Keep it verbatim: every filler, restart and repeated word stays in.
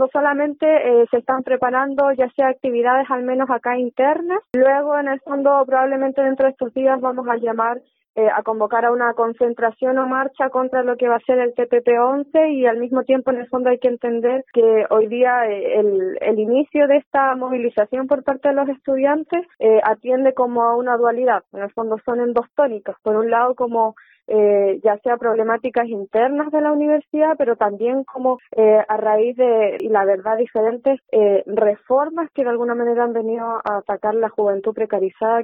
fondo solamente eh, se están preparando ya sea actividades al menos acá internas. Luego, en el fondo, probablemente dentro de estos días vamos a llamar Eh, a convocar a una concentración o marcha contra lo que va a ser el T P P once, y al mismo tiempo en el fondo hay que entender que hoy día eh, el, el inicio de esta movilización por parte de los estudiantes eh, atiende como a una dualidad. En el fondo son en dos tónicas. Por un lado, como Eh, ya sea problemáticas internas de la universidad, pero también como eh, a raíz de, y la verdad, diferentes eh, reformas que de alguna manera han venido a atacar la juventud precarizada.